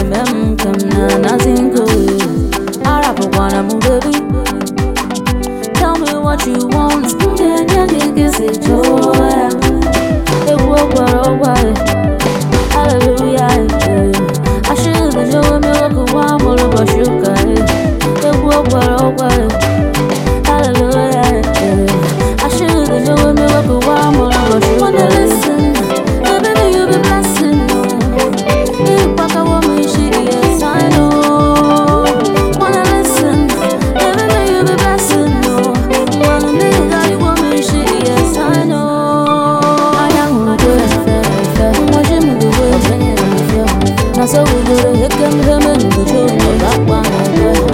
mem come na nothing good. Arab wanna move baby. Tell me what you want. Then you get it joy. It will away. Hallelujah. I should have known me like a warm or a sugar. It will away. Hallelujah. I should have known me like a warm or a sugar. Wanna listen? Baby, you be blessing. You back a woman, she yes, I know. Wanna listen? Baby, you be blessing. Wanna be that woman, she yes, I know. I am a good friend. Watch him do it, now so we go to hit him and the children of that one.